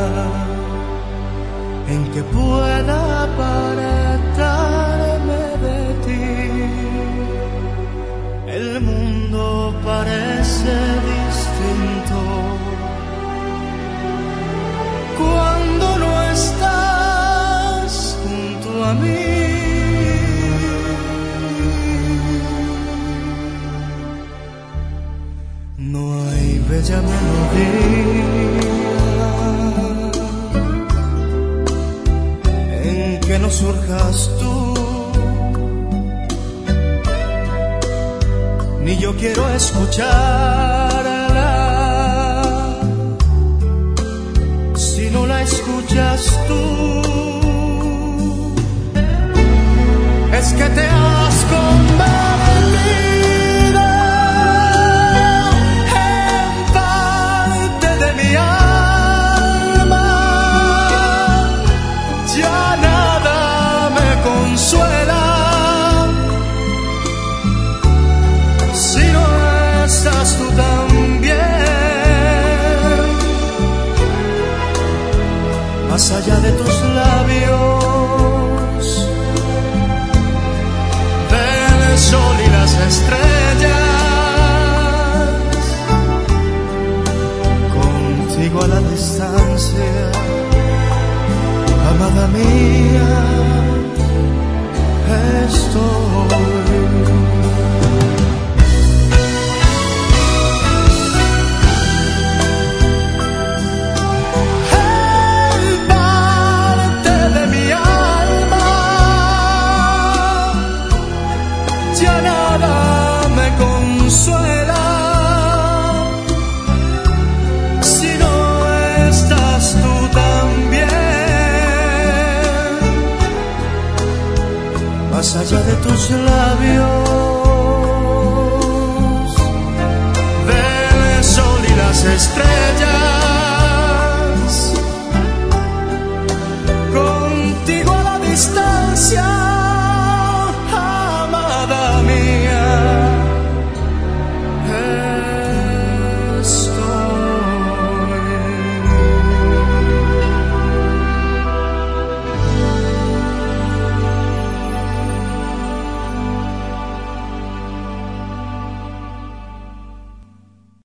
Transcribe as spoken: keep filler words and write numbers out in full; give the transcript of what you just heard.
en que pueda apartarme de ti. El mundo parece distinto cuando no estás junto a mí. No hay bella melodía en que no surjas tú, ni yo quiero escucharla si no la escuchas tú. Es que te has convertido en parte de mi alma. Ya nada me consuela si no estás tú también. Más allá de tus labios, del sol y las estrellas, contigo a la distancia, amada mía, estoy. Ya nada me consuela si no estás tú también. Más allá de tus labios, del sol y las estrellas, contigo a la distancia.